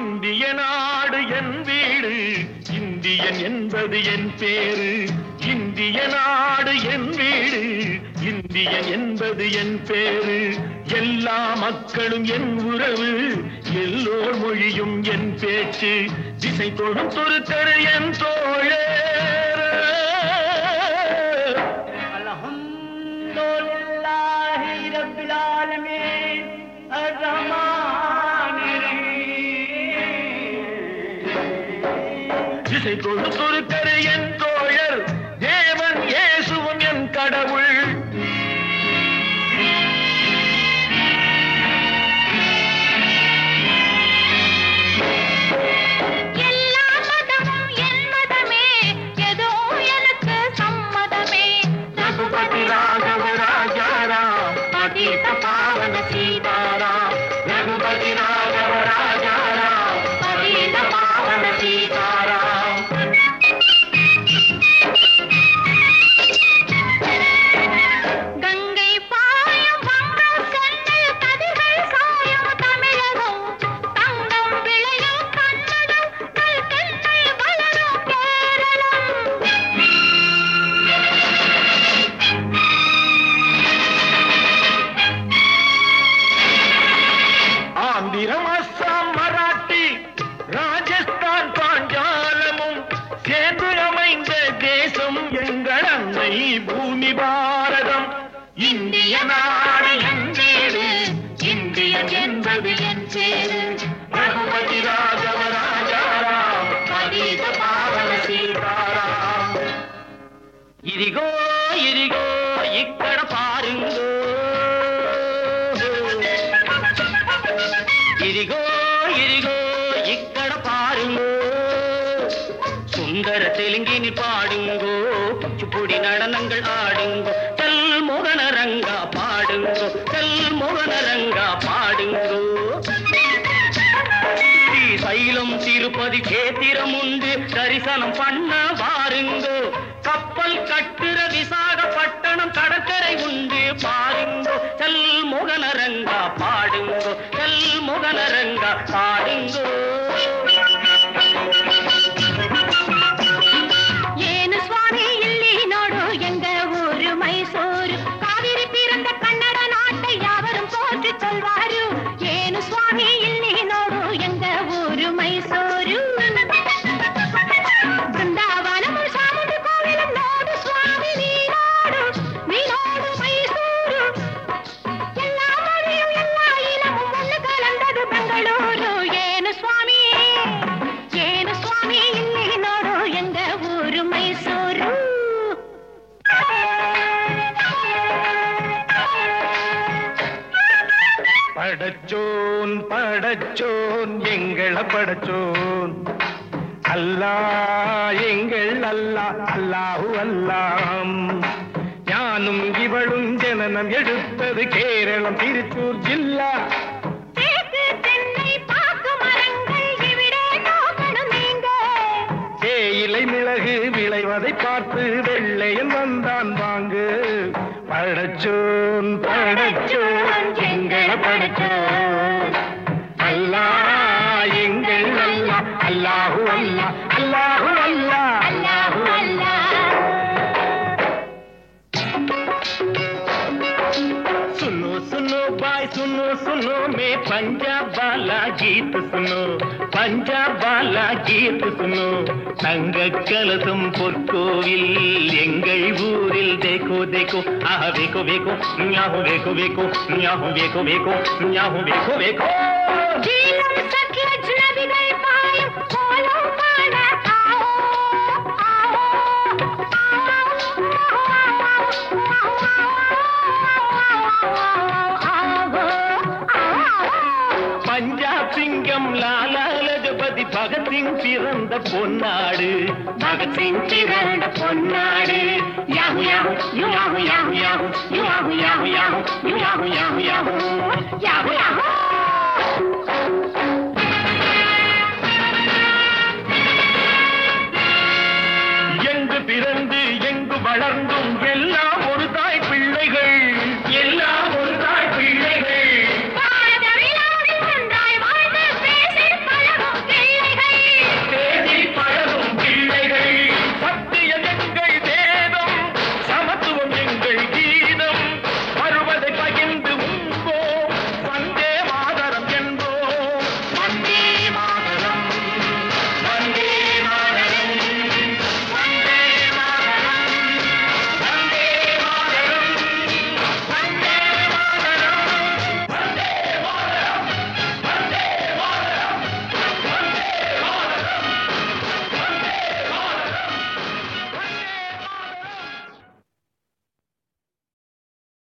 இந்திய நாடு என் வீடு, இந்தியன் என்பது என் பேரு. இந்திய நாடு என் வீடு, இந்தியன் என்பது என் பேரு. எல்லா மக்களும் என் உறவு, எல்லோர் மொழியும் என் பேச்சு. திசை தொடும் துருக்கர் என் தோழர். அல்ஹம்துலில்லாஹி ரப்பில் ஆலமீன் அர்-ரஹ்மானிர் ரஹீம். திசை தொடும் துருக்கர் என் தோழர், தேவன் இயேசுவும் என் கடவுள். பாவன சீதாராம், ரகுபதி ராகவ ராஜாராம், பதீத பாவன சீதாராம். கங்கை பாயும் வங்கம் சென்னில் கதிர்கள் சாயும் தமிழகம், தங்கம் விளையும் கன்னடம், கல் தென்னை வளரும் கேரளம். ஆந்திரம், அஸ்ஸாம், மராட்டி, ராஜஸ்தான், பாஞ்சாலமும் சேர்ந்து அமைந்த தேசம் எங்கள் அன்னை பூமி பாரதம். இந்திய நாடு என் வீடு, இந்தியன் என்பது என் பேரு. ரகுபதி ராகவ ராஜாராம், பதீத பாவன சீதாராம். ఇదిగో ఇదిగో ఇక్కడ పారుంగో, ఇదిగో ఇదిగో ఇక్కడ పారుంగో. சுந்தர தெலுங்கினி பாடுங்கோ, குச்சிப்புடி நடனங்கள் ஆடுங்கோ. கல்முகனரங்கா பாடுங்கோ, கல்முகனரங்கா பாடுங்கோ. ஸ்ரீசைலம் திருப்பதி கேத்திரம் உண்டு, தரிசனம் பண்ண வாருங்கோ. கப்பல் கட்டுற விசாகப்பட்டணம் கடற்கரை உண்டு பாருங்கோ. கல்முகனரங்கா பாடுங்கோ, கல்முகனரங்கா பாடுங்கோ. ಏನು ಸ್ವಾಮಿ ಇಲ್ಲಿ ನೋಡು ಎಂಗ ಊರು ಮೈಸೂರು, ಕಾವೇರಿ பிறந்த ಕನ್ನಡ நாட்டை யாவரும் போற்றி சொல்வாரு. ಏನು ಸ್ವಾಮಿ ಇಲ್ಲಿ ನೋಡು ಎಂಗ ಊರು ಮೈಸೂರು, ಬೃಂದಾವನము சாமுண்டி கோவிலும் ನೋಡು ಸ್ವಾಮಿ ನೀನೋಡು, ನೀನೋಡು ಮೈಸೂರು. எல்லா மொழியும் எல்லா இனமும் ஒன்று கலந்தது பெங்களூರು. ಏನು ಸ್ವಾಮಿ, ಏನು ಸ್ವಾಮಿ ಇಲ್ಲಿ ನೋಡು ಎಂಗ ಊರು ಮೈಸೂರು. படச்சோன் படச்சோன் எங்கள படச்சோன், அல்லா எங்கள் அல்லா, அல்லாஹு அல்லாம். ஞானும் இவளும் ஜனனம் எடுத்தது கேரளம் திருச்சூர் ஜில்லா. தேக்கு தென்னை பாக்கு மரங்கள் இவிடே நோக்கணும் நீங்க. தேயிலை மிளகு விளைவதை பார்த்து வெள்ளையன் வந்தான் வாங்கு. படச்சோன் படச்சோன் எங்கள படச்சோன், அல்லா எங்கள் அல்லா, அல்லாஹு அல்லா, அல்லாஹு அல்லா, அல்லாஹு அல்லாஹ். सुनो सुनो भाई सुनो सुनो मैं पंजाब वाला गीत सुनो, पंजाब वाला गीत सुनो. தங்க கலசம் பொற்கோவில் எங்கள் ஊரில் தேக்கோ தேக்கோ, ஆஹா வேக்கோ வேக்கோ, ஞாஹு வேக்கோ வேக்கோ, ஞாஹு வேக்கோ வேக்கோ, ஞாஹு வேக்கோ வேக்கோ. ஜீலம் சட்லஜ் நதிகள் பாயும் கோலம் காண ஆவோ, ஆவோ, பஞ்சாப் சிங்கம் லாலா லஜபதி பகத்சிங் பிறந்த பொன்னாடு, பகத்சிங் பிறந்த பொன்னாடு. Yahoo yahoo yahoo yahoo yahoo yahoo yahoo yahoo yahoo yahoo yahoo yahoo yahoo.